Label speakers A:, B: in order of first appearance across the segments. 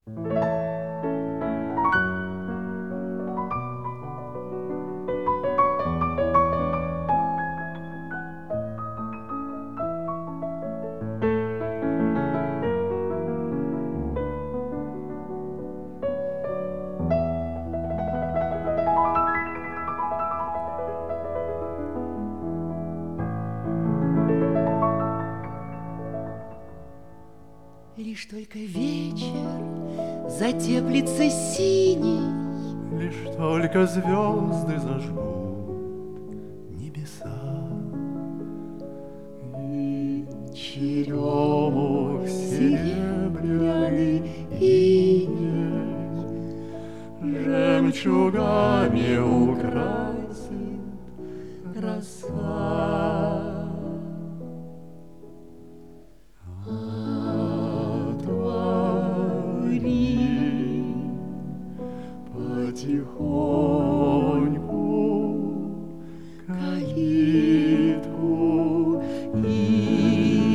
A: Лишь только вечер затеплится синий,
B: лишь только звезды зажгут небеса, и черемух серебряный иней жемчугами украсит роса. Потихоньку калитку и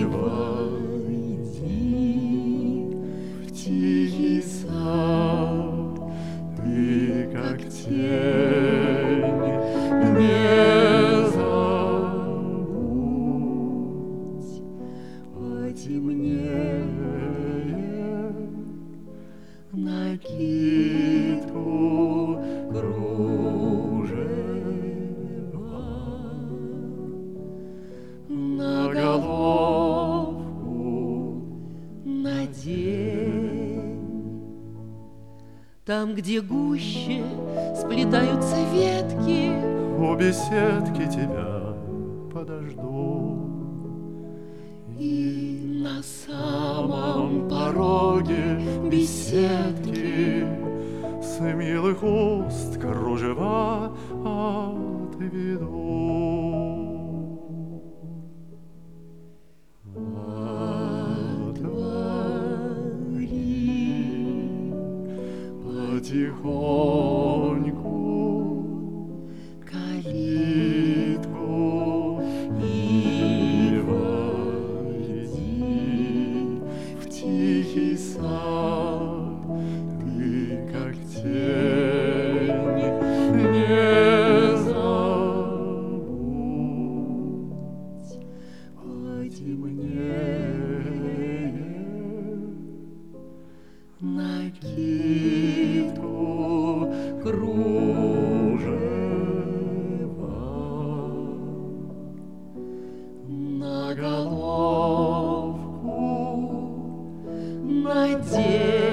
B: войди в тихий сад. Ты, как тень, не забудь, потемнеет накидку кружева на головку надень.
A: Там, где гуще сплетаются ветки,
B: у беседки тебя подожду.
A: и на самом пороге
B: Беседки с милых уст кружева отведу. Отвори потихоньку калитку и войди в тихий сад. Ты, как тень, не забудь, потемнеет накидку кружева на головку надень.